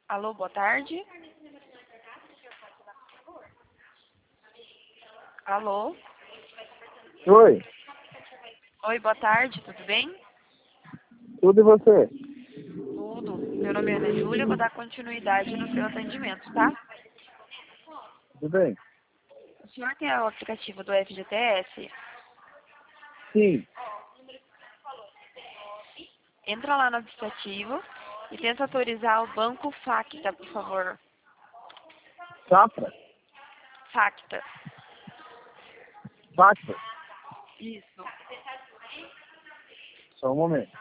Alô, boa tarde. Alô? Oi, Oi, boa tarde, tudo bem? tudo e você? Tudo. Meu nome é Ana Júlia, vou dar continuidade no seu atendimento, tá? Tudo bem? O senhor tem o aplicativo do FGTS? Sim, Entra lá no aplicativo e tenta autorizar o banco Facta, por favor. Safra? Facta. Facta? Isso. Só um momento.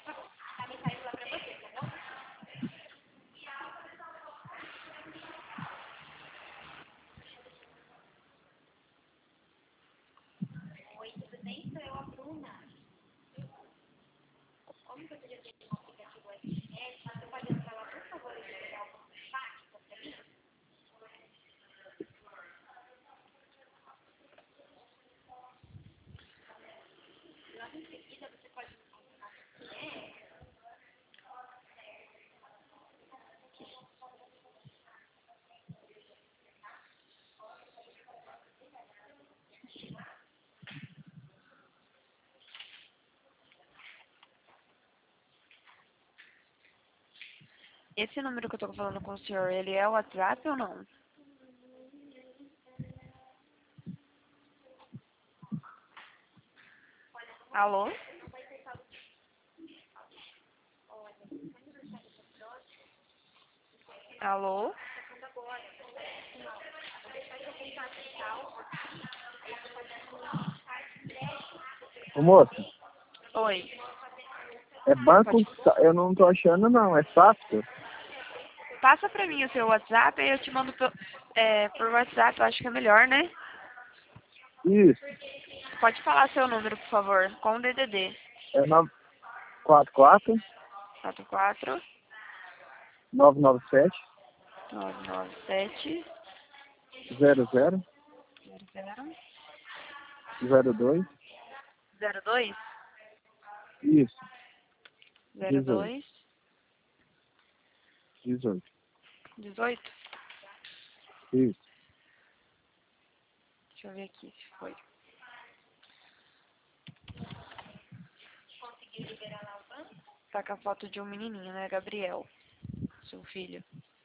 Esse número que eu tô falando com o senhor, ele é o WhatsApp ou não? Alô? Alô? Ô moço, Oi. é banco, Pode... eu não tô achando não, é Safra? Passa pra mim o seu WhatsApp, aí eu te mando por WhatsApp, eu acho que é melhor, né? Isso, Pode falar seu número, por favor, com o DDD. é 944 44 997 997 00 00 02 02 Isso, 18, 02 18, 18. isso. Deixa eu ver aqui se foi. Tá com a foto de um menininho, né, Gabriel? Seu filho.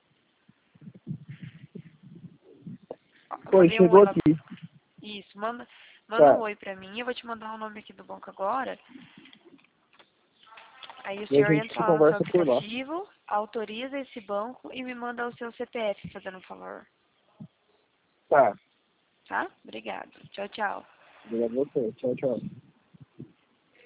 Oi, Mandei um oi chegou lá. aqui. Isso, manda um Tá, oi pra mim. Eu vou te mandar o nome aqui do banco agora. Aí o e a senhor gente entra se lá no seu conversa por lá. aplicativo, autoriza esse banco e me manda o seu CPF, fazendo um favor. Tá, Tá? Obrigada. Tchau, tchau. obrigado a você. Tchau, tchau.